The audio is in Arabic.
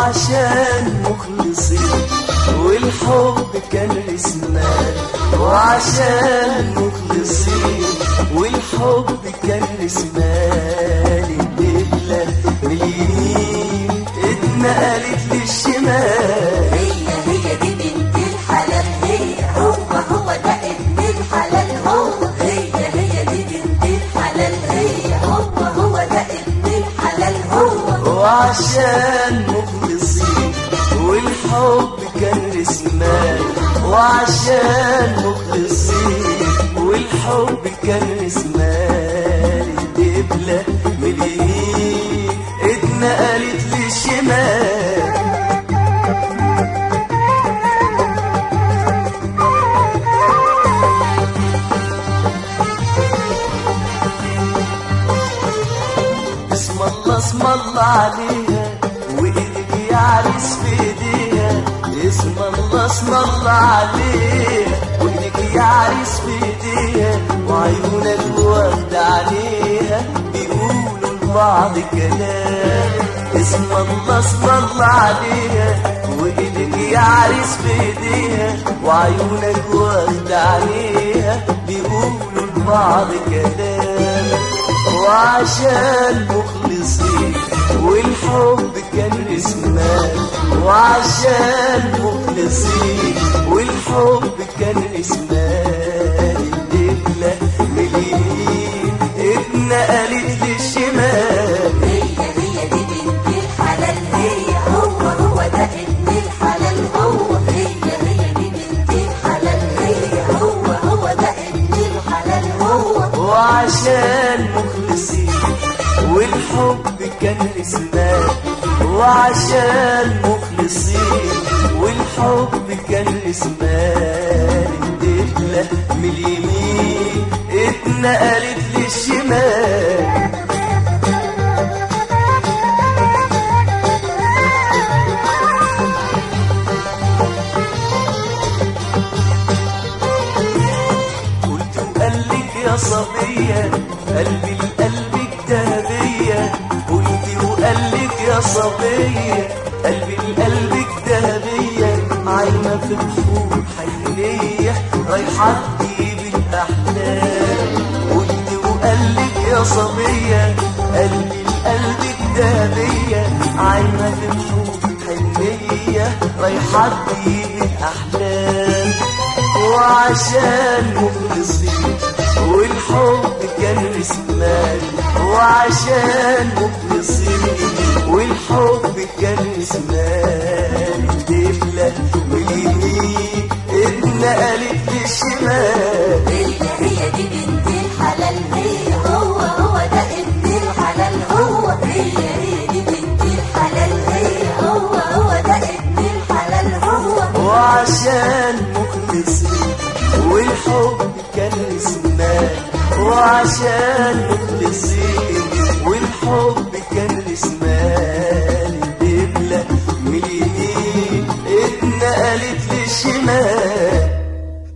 وعشان مخلصين والحب كان رسمان، وعشان مخلصين والحب كان رسمان. الدبلة من اليمين اتنقلت للشمال، هي دي بنت الحلال، هو ده ابن الحلال، هي دي بنت الحلال، هو ده ابن الحلال. وعشان مخلصين والحب كان رسمان، وعشان مخلصين والحب كان رسمان. الدبلة من اليمين اتنقلت للشمال. اسم الله اسم الله عليها وايدك يا عريس في ايديها، اسم الله اسم الله عليها وايدك يا عريس في ايديها، وعيونك واخدة عليها بيقولوا لبعض كلام. اسم الله اسم الله عليها وايدك يا عريس في ايديها، وعيونك واخدة عليها بيقولوا لبعض كلام. وعشان مخلصين والحب كان رسمان، وعشان مخلصين والحب كان رسمان. الدبلة من اليمين اتنقلت للشمال، هي دي بنت الحلال، هو ده ابن الحلال، هي دي بنت الحلال، هو ده ابن الحلال. وعشان مخلصين والحب كان رسمان، وعشان مخلصين والحب كان رسمان. الدبلة من اليمين اتنقلت للشمال. قلت وقالك يا صبية قلبي لقلبك دهبية، قلت وقالك يا صبية قلبي لقلبك دهبية، عايمة في بحور حنية رايحة تجيب الأحلام. قلت وقالك يا صبية قلبي لقلبك دهبية، عايمة في بحور حنية رايحة تجيب الأحلام. وعشان مخلصين والحب كان رسمان، وعشان مخلصين والحب كان رسمان. الدبلة من اليمين اتنقلت للشمال، هي دي بنت الحلال، هو ده ابن الحلال، هي دي بنت الحلال، هو ده ابن الحلال. وعشان مخلصين والحب كان رسمان، وعشان مخلصين